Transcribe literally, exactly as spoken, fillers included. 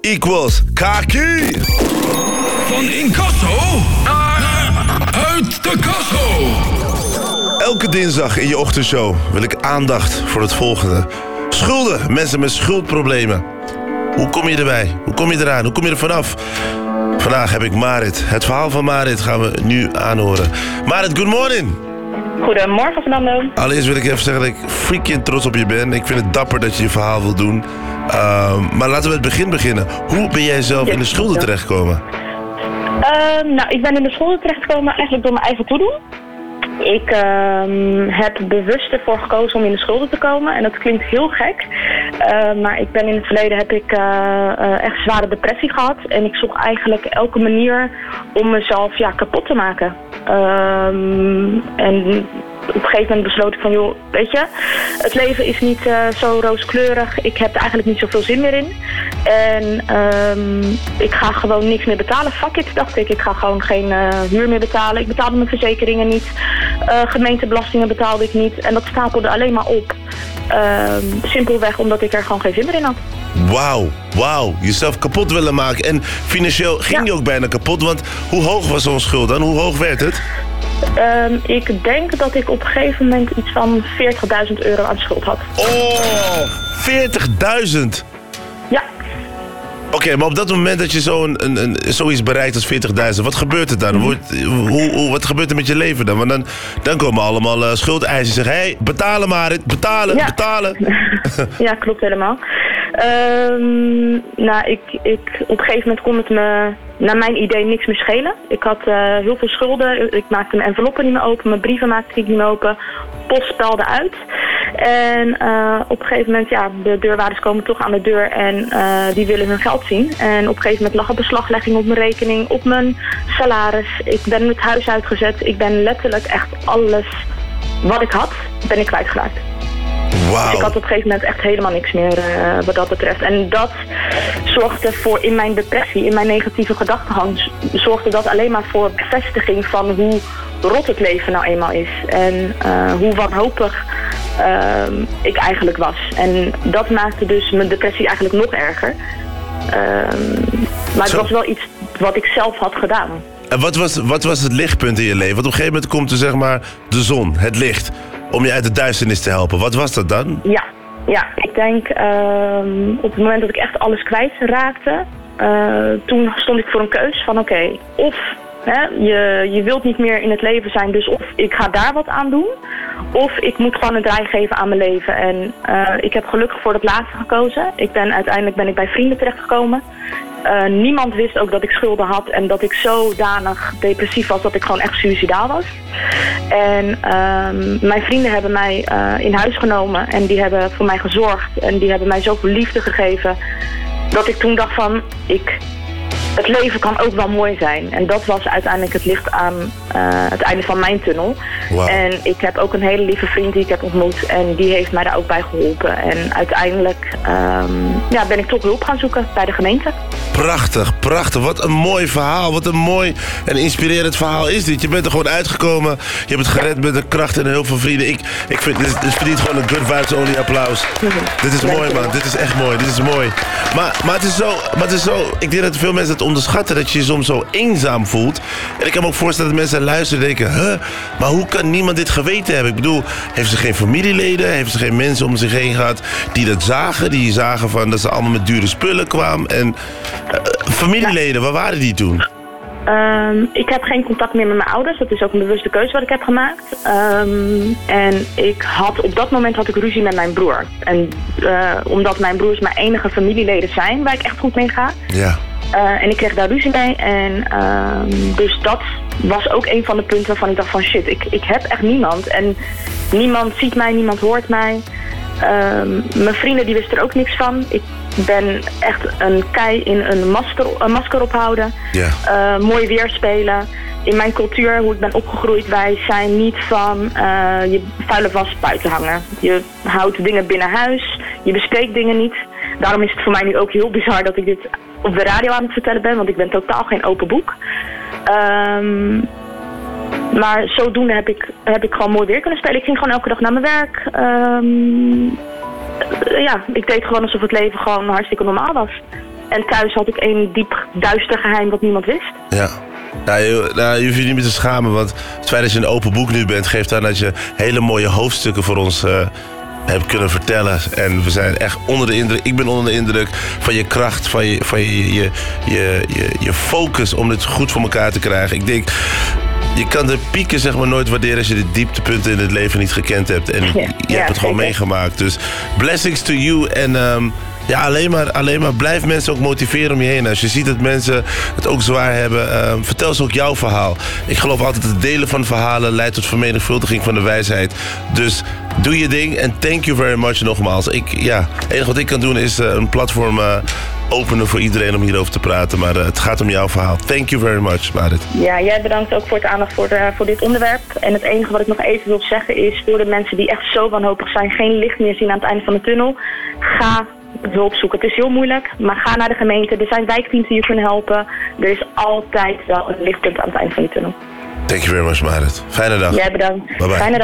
equals Kaki. Van incasso naar uit de kasso. Elke dinsdag in je ochtendshow wil ik aandacht voor het volgende. Schulden, mensen met schuldproblemen. Hoe kom je erbij? Hoe kom je eraan? Hoe kom je er vanaf? Vandaag heb ik Marit. Het verhaal van Marit gaan we nu aanhoren. Marit, good morning. Goedemorgen, Fernando. Allereerst wil ik even zeggen dat ik freaking trots op je ben. Ik vind het dapper dat je je verhaal wil doen. Uh, maar laten we het begin beginnen. Hoe ben jij zelf ja, in de schulden terechtgekomen? Uh, nou, ik ben in de schulden terechtgekomen eigenlijk door mijn eigen toedoen. Ik uh, heb bewust ervoor gekozen om in de schulden te komen. En dat klinkt heel gek. Uh, maar ik ben in het verleden heb ik uh, uh, echt zware depressie gehad. En ik zocht eigenlijk elke manier om mezelf ja, kapot te maken. Uh, en op een gegeven moment besloot ik van, joh, weet je, het leven is niet uh, zo rooskleurig. Ik heb er eigenlijk niet zoveel zin meer in. En um, ik ga gewoon niks meer betalen. Fuck it, dacht ik. Ik ga gewoon geen uh, huur meer betalen. Ik betaalde mijn verzekeringen niet. Uh, gemeentebelastingen betaalde ik niet. En dat stapelde alleen maar op. Uh, simpelweg omdat ik er gewoon geen zin meer in had. Wauw, wauw. Jezelf kapot willen maken. En financieel ging ja. je ook bijna kapot. Want hoe hoog was zo'n schuld dan? Hoe hoog werd het? Um, ik denk dat ik op een gegeven moment iets van veertigduizend euro aan schuld had. Oh, veertigduizend? Ja. Oké, okay, maar op dat moment dat je zo'n, een, een, zoiets bereikt als veertigduizend, wat gebeurt er dan? Wordt, hoe, hoe, wat gebeurt er met je leven dan? Want dan, dan komen allemaal uh, schuldeisers en zeggen, hé, hey, betalen maar, betalen, ja. betalen. Ja, klopt helemaal. Um, nou, ik, ik, op een gegeven moment kon het me, naar mijn idee, niks meer schelen. Ik had uh, heel veel schulden. Ik maakte mijn enveloppen niet meer open. Mijn brieven maakte ik niet meer open. Post spelde uit. En uh, op een gegeven moment, ja, de deurwaarders komen toch aan de deur en uh, die willen hun geld zien. En op een gegeven moment lag er beslaglegging op mijn rekening, op mijn salaris. Ik ben het huis uitgezet. Ik ben letterlijk echt alles wat ik had, ben ik kwijtgeraakt. Wow. Dus ik had op een gegeven moment echt helemaal niks meer uh, wat dat betreft. En dat zorgde voor, in mijn depressie, in mijn negatieve gedachtegang, zorgde dat alleen maar voor bevestiging van hoe rot het leven nou eenmaal is. En uh, hoe wanhopig uh, ik eigenlijk was. En dat maakte dus mijn depressie eigenlijk nog erger. Uh, maar Zo. het was wel iets wat ik zelf had gedaan. En wat was, wat was het lichtpunt in je leven? Want op een gegeven moment komt er zeg maar de zon, het licht, om je uit de duisternis te helpen. Wat was dat dan? Ja, ja ik denk uh, op het moment dat ik echt alles kwijt raakte, uh, toen stond ik voor een keus van oké, okay, of hè, je, je wilt niet meer in het leven zijn, dus of ik ga daar wat aan doen, of ik moet gewoon een draai geven aan mijn leven. En uh, ik heb gelukkig voor het laatste gekozen. Ik ben, uiteindelijk ben ik bij vrienden terechtgekomen. Uh, niemand wist ook dat ik schulden had en dat ik zodanig depressief was dat ik gewoon echt suïcidaal was. En uh, mijn vrienden hebben mij uh, in huis genomen en die hebben voor mij gezorgd en die hebben mij zoveel liefde gegeven dat ik toen dacht van, ik, het leven kan ook wel mooi zijn. En dat was uiteindelijk het licht aan uh, het einde van mijn tunnel. Wow. En ik heb ook een hele lieve vriend die ik heb ontmoet en die heeft mij daar ook bij geholpen. En uiteindelijk um, ja, ben ik toch hulp gaan zoeken bij de gemeente. Prachtig, prachtig. Wat een mooi verhaal. Wat een mooi en inspirerend verhaal is dit. Je bent er gewoon uitgekomen. Je hebt het gered met de kracht en heel veel vrienden. Ik, ik vind, dit, dit verdient gewoon een good vibes only applaus. Mm-hmm. Dit is mooi, man. Dit is echt mooi. Dit is mooi. Maar, maar, het is zo, maar het is zo... Ik denk dat veel mensen het onderschatten, dat je je soms zo eenzaam voelt. En ik kan me ook voorstellen dat mensen luisteren en denken, huh, maar hoe kan niemand dit geweten hebben? Ik bedoel, heeft ze geen familieleden? Heeft ze geen mensen om zich heen gehad die dat zagen? Die zagen van dat ze allemaal met dure spullen kwamen? En uh, familieleden, waar waren die toen? Um, ik heb geen contact meer met mijn ouders. Dat is ook een bewuste keuze wat ik heb gemaakt. Um, en ik had, op dat moment had ik ruzie met mijn broer. En uh, omdat mijn broers mijn enige familieleden zijn waar ik echt goed mee ga. Ja. Uh, en ik kreeg daar ruzie mee. En uh, dus dat was ook een van de punten waarvan ik dacht van shit, ik, ik heb echt niemand. En niemand ziet mij, niemand hoort mij. Uh, mijn vrienden die wisten er ook niks van. Ik ben echt een kei in een masker, een masker ophouden. Ja. Uh, mooi weer spelen. In mijn cultuur, hoe ik ben opgegroeid, wij zijn niet van uh, je vuile was buiten hangen. Je houdt dingen binnen huis. Je bespreekt dingen niet. Daarom is het voor mij nu ook heel bizar dat ik dit op de radio aan het vertellen ben, want ik ben totaal geen open boek. Um, maar zodoende heb ik, heb ik gewoon mooi weer kunnen spelen. Ik ging gewoon elke dag naar mijn werk. Um, ja, ik deed gewoon alsof het leven gewoon hartstikke normaal was. En thuis had ik een diep duister geheim wat niemand wist. Ja. Nou, je, nou, je hoeft je niet meer te schamen, want het feit dat je een open boek nu bent, geeft aan dat je hele mooie hoofdstukken voor ons uh, hebt kunnen vertellen. En we zijn echt onder de indruk, ik ben onder de indruk van je kracht, van je, van je, je, je, je, je focus om dit goed voor elkaar te krijgen. Ik denk, je kan de pieken zeg maar nooit waarderen als je de dieptepunten in het leven niet gekend hebt. En ja, je ja, hebt het gewoon zeker meegemaakt. Dus blessings to you en um, ja, alleen maar, alleen maar blijf mensen ook motiveren om je heen. Als je ziet dat mensen het ook zwaar hebben, uh, vertel ze ook jouw verhaal. Ik geloof altijd dat het delen van verhalen leidt tot vermenigvuldiging van de wijsheid. Dus doe je ding en thank you very much nogmaals. Ik, ja, het enige wat ik kan doen is uh, een platform uh, openen voor iedereen om hierover te praten. Maar uh, het gaat om jouw verhaal. Thank you very much, Marit. Ja, jij bedankt ook voor het aandacht voor, de, voor dit onderwerp. En het enige wat ik nog even wil zeggen is, voor de mensen die echt zo wanhopig zijn, geen licht meer zien aan het einde van de tunnel, ga hulp zoeken. Het is heel moeilijk, maar ga naar de gemeente. Er zijn wijkteams die je kunnen helpen. Er is altijd wel een lichtpunt aan het eind van die tunnel. Thank you very much, Marit. Fijne dag. Jij bedankt. Bye bye. Fijne dag.